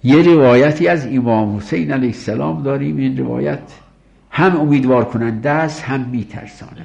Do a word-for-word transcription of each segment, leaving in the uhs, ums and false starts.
یه روایتی از امام حسین علیه السلام داریم، این روایت هم امیدوار کننده است هم میترساند.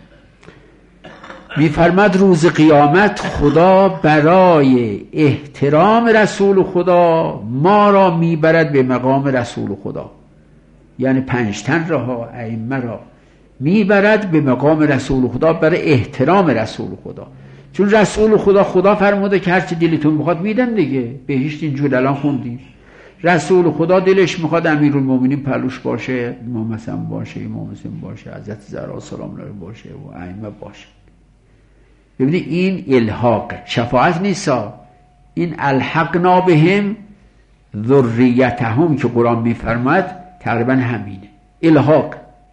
میفرماد روز قیامت خدا برای احترام رسول خدا ما را میبرد به مقام رسول خدا، یعنی پنجتن را ائمه را میبرد به مقام رسول خدا برای احترام رسول خدا. چون رسول خدا خدا فرموده که هرچی دلتون میخواد میدن دیگه، بهشت اینجور الان خوندیم. رسول خدا دلش میخواد امیرالمومنین پلوش باشه، امام حسن باشه، امام حسین باشه، حضرت زهرا سلام الله باشه و ائمه باشه. ببینید این الحاق شفاعت نیستا، این الحقنا بهم ذریتهم که قرآن میفرماد تقریبا همینه، الحاق.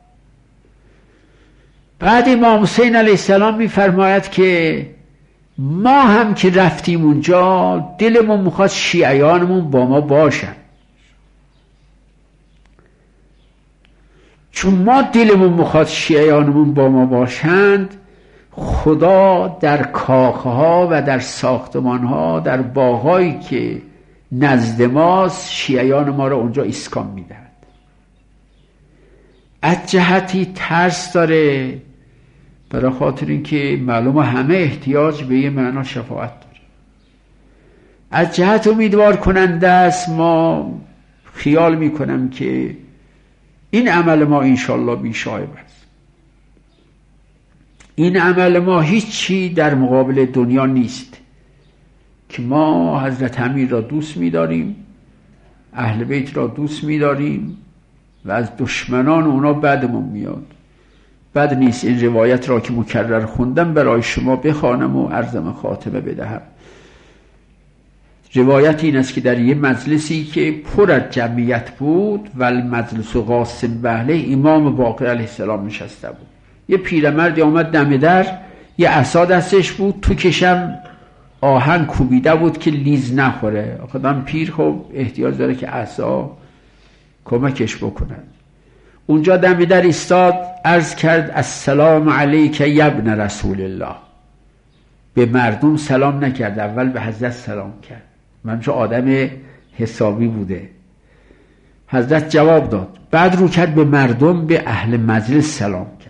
بعد امام حسین علیه السلام میفرماید که ما هم که رفتیم اونجا دلمون میخواد شیعیانمون با ما باشن، چون ما دلمون میخواد شیعیانمون با ما باشند، خدا در کاخها و در ساختمانها در باغایی که نزد ماست شیعیان ما را اونجا اسکان میدهد. از جهتی ترس داره، برای خاطر اینکه معلومه همه احتیاج به یه معنا شفاعت داره. از جهت امیدوار کننده است، ما خیال میکنم که این عمل ما انشالله بیشایب است. این عمل ما هیچی در مقابل دنیا نیست که ما حضرت امیر را دوست می‌داریم، اهل بیت را دوست می‌داریم و از دشمنان اونا بدمون میاد. بد نیست این روایت را که مکرر خوندم برای شما بخوانم و عرضم خاتمه بدهم. روایت این است که در یه مجلسی که پر از جمعیت بود و المجلس قاسم بهله، امام باقر علیه السلام نشسته بود. یه پیرمردی آمد دم در، یه عصا دستش بود، تو کشم آهن کوبیده بود که لیز نخوره. آخدم پیر خب احتیاج داره که عصا کمکش بکنن. اونجا دم در ایستاد، عرض کرد السلام علیک ابن رسول الله. به مردم سلام نکرد، اول به حضرت سلام کرد. من چون آدم حسابی بوده، حضرت جواب داد. بعد رو کرد به مردم، به اهل مجلس سلام کرد.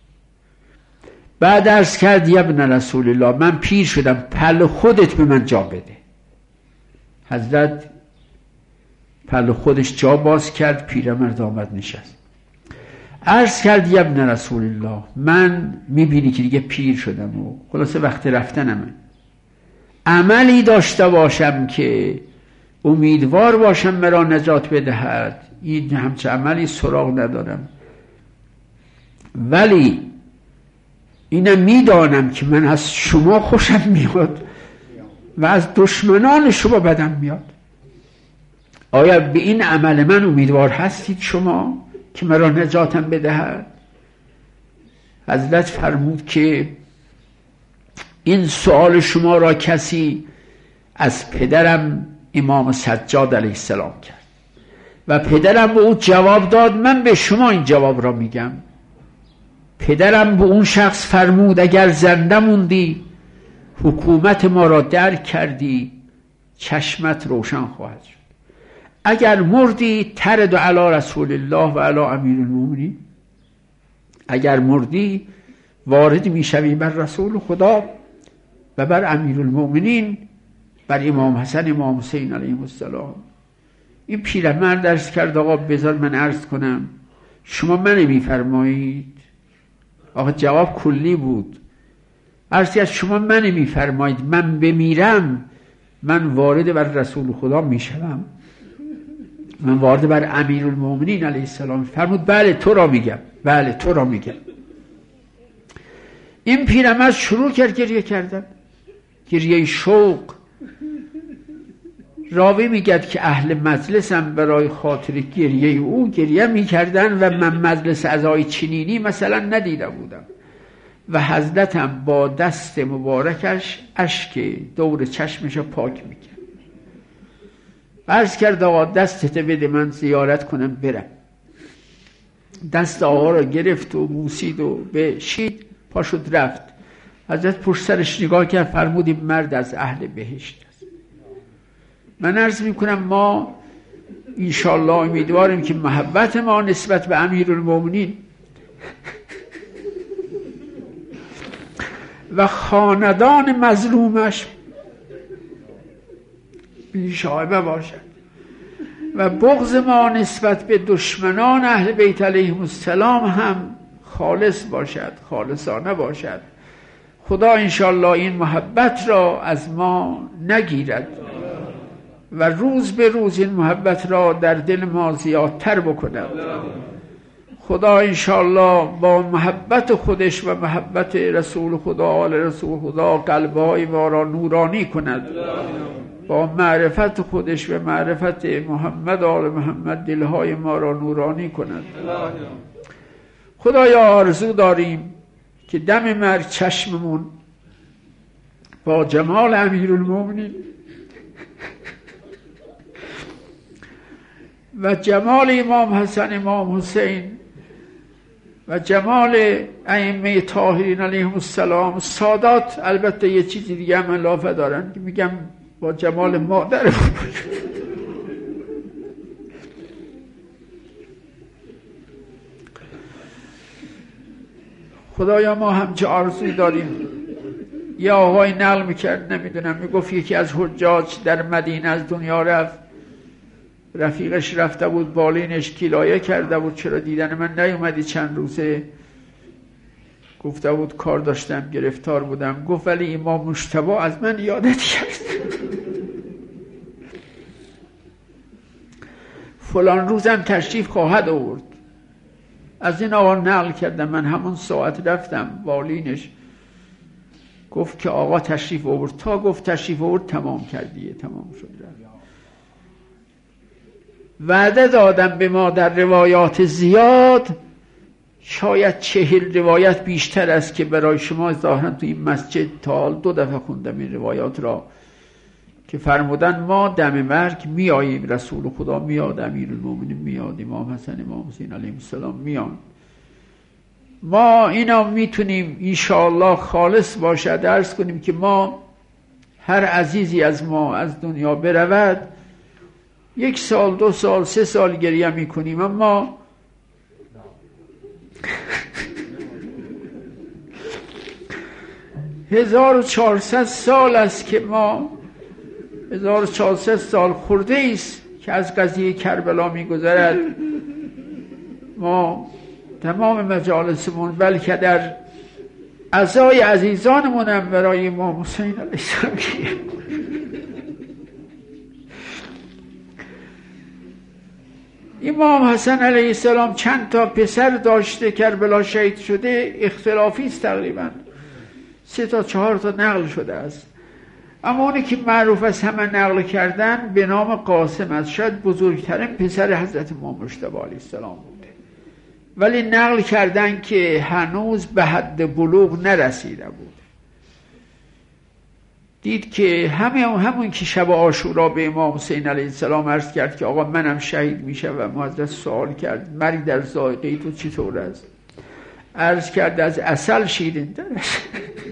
بعد عرض کرد یا ابن رسول الله، من پیر شدم، پل خودت به من جا بده. حضرت پل خودش جا باز کرد، پیرمرد آمد نشست. عرض کرد یا ابن رسول الله، من میبینی که دیگه پیر شدم و خلاصه وقت رفتنمه، عملی داشته باشم که امیدوار باشم مرا نجات بدهد، این همچه عملی سراغ ندارم، ولی اینم میدانم که من از شما خوشم میاد و از دشمنان شما بدم میاد. آیا به این عمل من امیدوار هستید شما که مرا نجاتم بدهد؟ حضرت فرمود که این سؤال شما را کسی از پدرم امام سجاد علیه السلام کرد و پدرم به او جواب داد، من به شما این جواب را میگم. پدرم به اون شخص فرمود اگر زنده موندی، حکومت ما را درک کردی، چشمت روشن خواهد شد. اگر مردی ترد علی رسول الله و علی امیر المومنین، اگر مردی وارد میشوی بر رسول خدا و بر امیر المومنین، بر امام حسن امام حسین علیه السلام. این پیرمرد عرض کرد آقا بذار من عرض کنم، شما من میفرمایید؟ آقا جواب کلی بود. عرض کرد شما من میفرمایید من بمیرم من وارد بر رسول خدا میشم، من وارد بر امیر المومنین علیه السلام. فرمود بله تو را میگم، بله تو را میگم. این پیرمرد شروع کرد گریه کردن، گریه شوق. راوی میگد که اهل مجلسم برای خاطر گریه او گریه میکردن و من مجلس عزای چنینی مثلا ندیده بودم و حضرتم با دست مبارکش اشک دور چشمش پاک میکرد. عرض کرد آقا دستت بده من زیارت کنم برم. دست آقا را گرفت و بوسید و به شید پاشد رفت. حضرت پشت سرش نگاه کرد، فرمود این مرد از اهل بهشت است. من عرض میکنم ما انشاءالله امیدواریم که محبت ما نسبت به امیرالمومنین و خاندان مظلومش بی‌شایبه باشد و بغض ما نسبت به دشمنان اهل بیت علیهم السلام هم خالص باشد، خالصانه باشد. خدا انشاءالله این محبت را از ما نگیرد و روز به روز این محبت را در دل ما زیادتر بکند. خدا انشاءالله با محبت خودش و محبت رسول خدا، آل رسول خدا، قلب‌های ما را نورانی کند. با معرفت خودش و معرفت محمد آل محمد دلهای ما را نورانی کند. خدایا آرزو داریم که دم مرگ چشممون با جمال امیرالمومنین و جمال امام حسن، امام حسین و جمال ائمه طاهرین علیهم السلام، سادات البته یه چیزی دیگه هم اضافه دارن که میگم با جمال مادر خدایا ما همچه آرزوی داریم. یه آقای نقل میکرد، نمیدونم، میگفت یکی از حجاج در مدینه از دنیا رفت، رفیقش رفته بود بالینش کلایه کرده بود چرا دیدن من نیومدی چند روزه. گفته بود کار داشتم، گرفتار بودم. گفت ولی امام مجتبی از من یادت کرد. فلان روزم تشریف خواهد آورد. از این آقا نقل کردم، من همون ساعت رفتم بالینش. گفت که آقا تشریف آورد. تا گفت تشریف آورد تمام کردیه، تمام شد رفت. وعده دادم به ما در روایات زیاد، شاید چهل روایت بیشتر است که برای شما ظاهرا تو این مسجد تا دو دفعه خوندم این روایات را، که فرمودن ما دم مرگ میاییم، رسول خدا میاد، امیرالمومنین میاد، امام حسن امام حسین علیهم السلام میان. ما اینا میتونیم انشاءالله خالص باشد عرض کنیم که ما هر عزیزی از ما از دنیا برود یک سال، دو سال، سه سال گریه میکنیم، اما هزار و چهارصد سال است که ما، هزار و چهارصد سال خورده ایست که از قضیه کربلا میگذرد. ما تمام مجالسمون بلکه در عزای عزیزانمون هم برای امام حسین علیه السلام امام حسن علیه السلام چند تا پسر داشته، کربلا شهید شده، اختلافی است، تقریبا سه تا چهار تا نقل شده است، اما اونی که معروف است همه نقل کردن به نام قاسم است. شاید بزرگترین پسر حضرت امام مجتبی علیه السلام بوده، ولی نقل کردن که هنوز به حد بلوغ نرسیده بود. دید که همه همون که شب عاشورا به امام حسین علیه السلام عرض کرد که آقا منم شهید میشه و حضرت سوال کرد مرگ در ذائقه تو چطور است؟ عرض کرد از عسل شیرین تر است.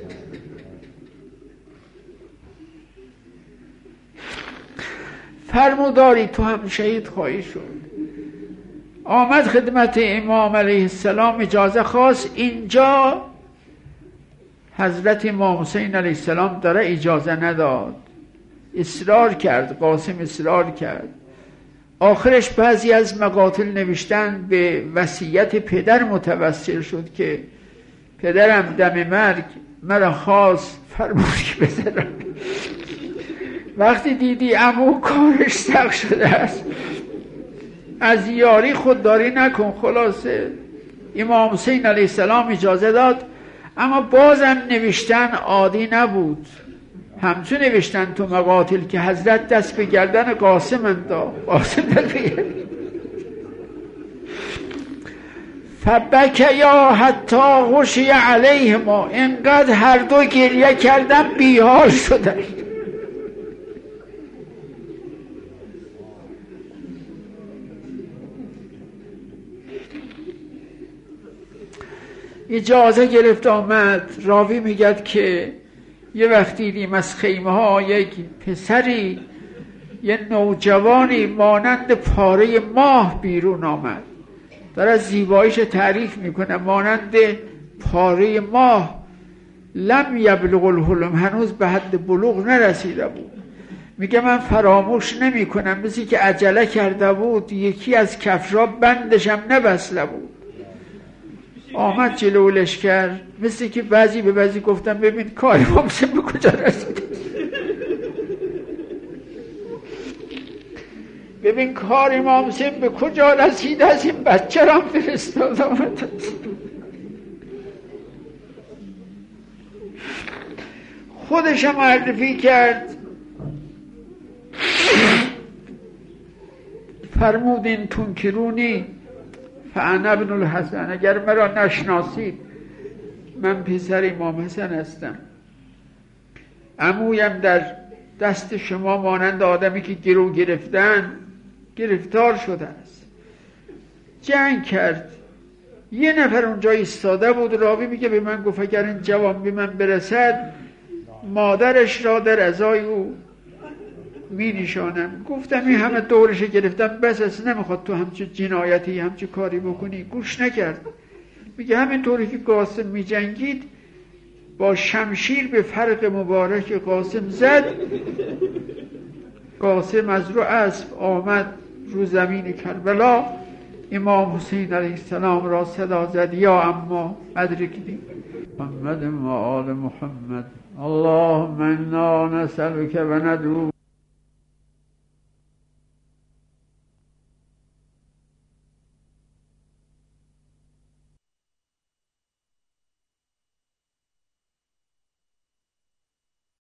فرموداری تو هم شهید خواهی شد. آمد خدمت امام علیه السلام، اجازه خواست. اینجا حضرت امام حسین علیه السلام داره اجازه نداد، اصرار کرد، قاسم اصرار کرد. آخرش بعضی از مقاتل نوشتن به وصیت پدر متوسل شد که پدرم دم مرگ مرا خواست فرمود که بذارم. وقتی دیدی عمو کارش سخت شده است، از یاری خودداری نکن. خلاصه امام حسین علیه السلام اجازه داد، اما بازم نوشتن عادی نبود. همچون نوشتن تو مقاتل که حضرت دست به گردن قاسم انداخت. قاسم دست به گردن فبکیا حتی غشی علیهما، انقدر هر دو گریه کردن بیحال شدن. اجازه گرفت آمد. راوی میگد که یه وقتی دیدیم از خیمه ها یک پسری یه نوجوانی مانند پاره ماه بیرون آمد. داره زیباییش تعریف میکنه. مانند پاره ماه، لم یبلغ الحلم، هنوز به حد بلوغ نرسیده بود. میگه من فراموش نمی کنم، مثل که عجله کرده بود، یکی از کفشا بندشم نبسته بود. آمد جلو لشکر، مثل که بعضی به بعضی گفتم ببین کار امام حسین به کجا رسیده، ببین کار امام حسین به کجا رسیده، از این بچه را فرستاد آمد. خودشم معرفی کرد، فرمود این تنکرونی فانا ابن الحسن، اگر مرا نشناسید من پسر امام حسن هستم. عمویم در دست شما مانند آدمی که گرو گرفتن گرفتار شده است. جنگ کرد. یه نفر اونجا ایستاده بود. راوی میگه به من گفت اگر این جوان به من برسد مادرش را در ازای او می نشانم. گفتم این همه دورش گرفتم، بس است، نمیخواد تو همچه جنایتی همچه کاری بکنی. گوش نکرد. میگه همین طوری که قاسم می جنگید با شمشیر به فرق مبارک قاسم زد. قاسم از رو اسب آمد رو زمین کربلا. امام حسین علیه السلام را صدا زد یا اما ادرکنی. محمد و آل محمد. اللهم انا نسألك و ندعو